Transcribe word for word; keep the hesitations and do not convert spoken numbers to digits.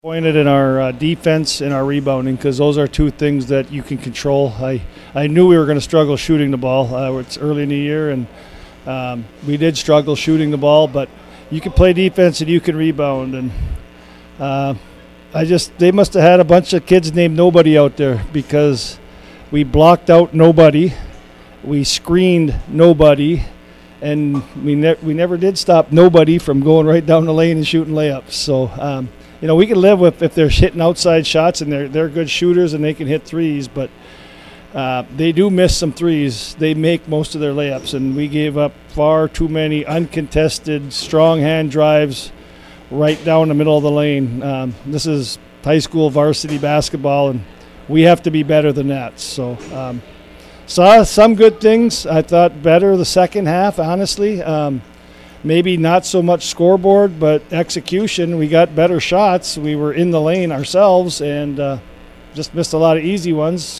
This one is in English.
Pointed in our uh, defense and our rebounding, because those are two things that you can control. I, I knew we were going to struggle shooting the ball. Uh, it's early in the year, and um, we did struggle shooting the ball, but you can play defense and you can rebound. And uh, I just they must have had a bunch of kids named Nobody out there, because we blocked out nobody, we screened nobody, and we, ne- we never did stop nobody from going right down the lane and shooting layups. So, um, you know, we can live with if they're hitting outside shots and they're they're good shooters and they can hit threes, but uh, they do miss some threes. They make most of their layups, and we gave up far too many uncontested, strong hand drives right down the middle of the lane. Um, this is high school varsity basketball, and we have to be better than that. So um, saw some good things. I thought better the second half, honestly. Um, Maybe not so much scoreboard, but execution. We got better shots. We were in the lane ourselves and uh, just missed a lot of easy ones.